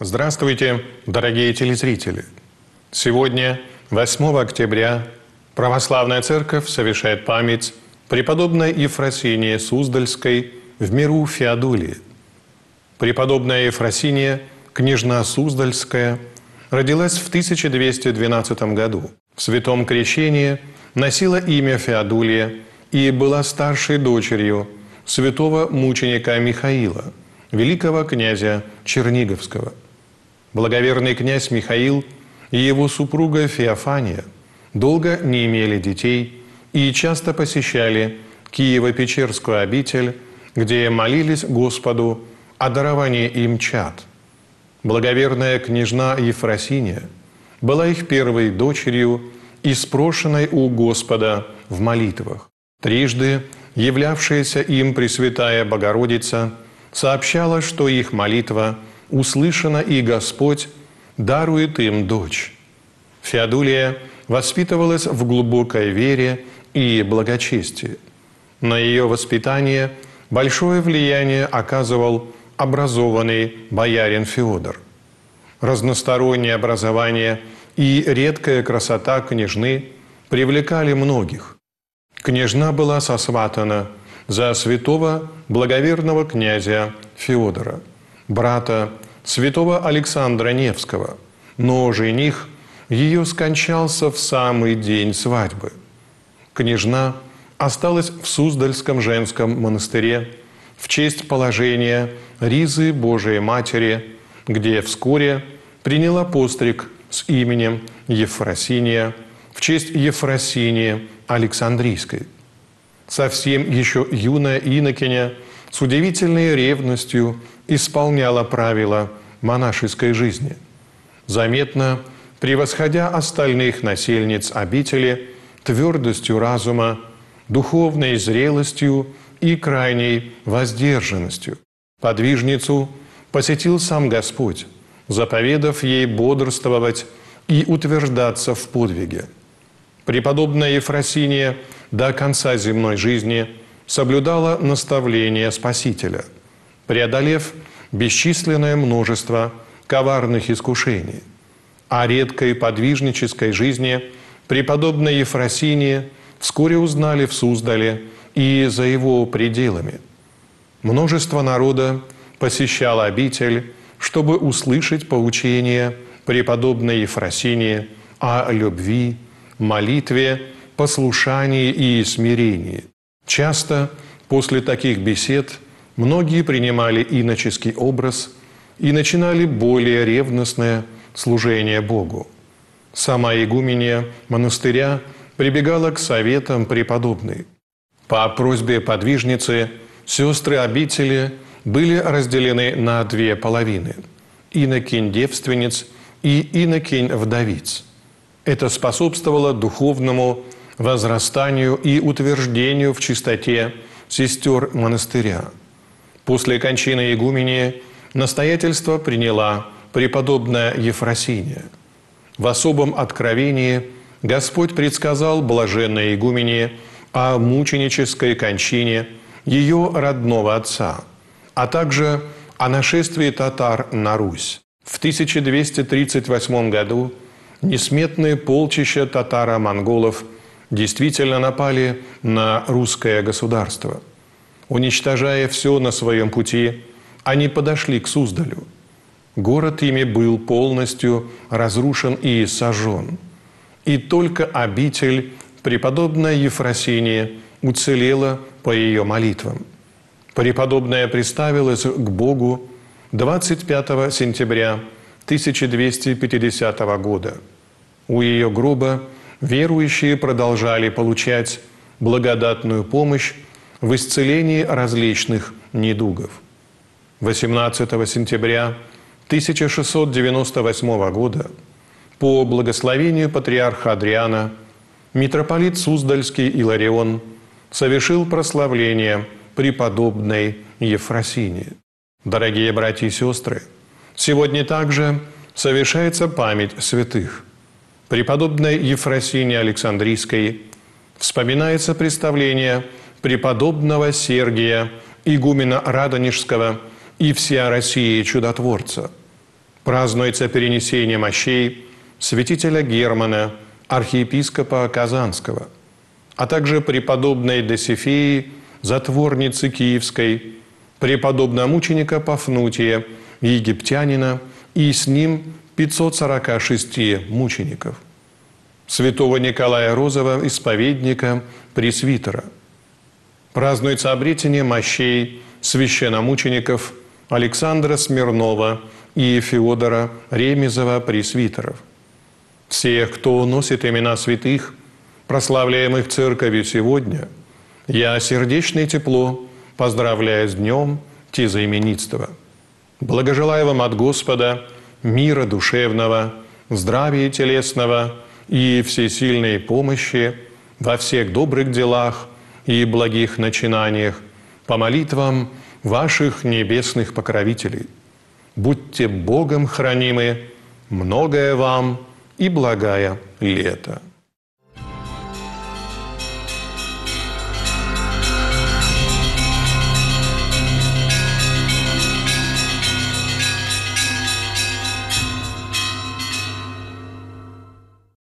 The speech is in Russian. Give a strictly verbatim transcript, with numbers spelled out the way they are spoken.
Здравствуйте, дорогие телезрители! Сегодня, восьмого октября, Православная Церковь совершает память преподобной Ефросинии Суздальской в миру Феодулии. Преподобная Ефросиния, княжна Суздальская, родилась в тысяча двести двенадцатом году. В святом крещении носила имя Феодулия и была старшей дочерью святого мученика Михаила, великого князя Черниговского. Благоверный князь Михаил и его супруга Феофания долго не имели детей и часто посещали Киево-Печерскую обитель, где молились Господу о даровании им чад. Благоверная княжна Ефросиния была их первой дочерью и спрошенной у Господа в молитвах. Трижды являвшаяся им Пресвятая Богородица сообщала, что их молитва услышана, и Господь дарует им дочь. Феодулия воспитывалась в глубокой вере и благочестии. На ее воспитание большое влияние оказывал образованный боярин Феодор. Разностороннее образование и редкая красота княжны привлекали многих. Княжна была сосватана за святого благоверного князя Феодора, брата святого Александра Невского, но жених ее скончался в самый день свадьбы. Княжна осталась в Суздальском женском монастыре в честь положения Ризы Божией Матери, где вскоре приняла постриг с именем Ефросиния в честь Ефросинии Александрийской. Совсем еще юная инокиня с удивительной ревностью исполняла правила монашеской жизни, заметно превосходя остальных насельниц обители твердостью разума, духовной зрелостью и крайней воздержанностью. Подвижницу посетил сам Господь, заповедав ей бодрствовать и утверждаться в подвиге. Преподобная Ефросиния до конца земной жизни соблюдала наставления Спасителя, преодолев бесчисленное множество коварных искушений. О редкой подвижнической жизни преподобной Ефросинии вскоре узнали в Суздале и за его пределами. Множество народа посещало обитель, чтобы услышать поучение преподобной Ефросинии о любви, молитве, послушании и смирении. Часто после таких бесед многие принимали иноческий образ и начинали более ревностное служение Богу. Сама игуменья монастыря прибегала к советам преподобной. По просьбе подвижницы сестры обители были разделены на две половины – инокинь-девственниц и инокинь-вдовиц. Это способствовало духовному возрастанию и утверждению в чистоте сестер монастыря. После кончины игумении настоятельство приняла преподобная Ефросиния. В особом откровении Господь предсказал блаженной игумене о мученической кончине ее родного отца, а также о нашествии татар на Русь. В тысяча двести тридцать восьмом году несметные полчища татаро-монголов действительно напали на русское государство. Уничтожая все на своем пути, они подошли к Суздалю. Город ими был полностью разрушен и сожжен. И только обитель преподобная Ефросиния уцелела по ее молитвам. Преподобная приставилась к Богу двадцать пятого сентября тысяча двести пятидесятого года. У ее гроба верующие продолжали получать благодатную помощь в исцелении различных недугов. восемнадцатого сентября тысяча шестьсот девяносто восьмого года по благословению патриарха Адриана митрополит Суздальский Иларион совершил прославление преподобной Ефросинии. Дорогие братья и сестры, сегодня также совершается память святых. Преподобной Ефросинии Александрийской вспоминается представление преподобного Сергия, игумена Радонежского и всея России чудотворца. Празднуется перенесение мощей святителя Германа, архиепископа Казанского, а также преподобной Досифеи, затворницы Киевской, преподобномученика Пафнутия, египтянина, и с ним пятьсот сорок шесть мучеников, святого Николая Розова, исповедника, пресвитера. Празднуется обретение мощей священномучеников Александра Смирнова и Феодора Ремезова, пресвитеров. Всех, кто носит имена святых, прославляемых Церковью сегодня, я сердечно и тепло поздравляю с днем тезаименитства. Благожелаю вам от Господа мира душевного, здравия телесного и всесильной помощи во всех добрых делах и благих начинаниях по молитвам ваших небесных покровителей. Будьте Богом хранимы, многое вам и благая лето.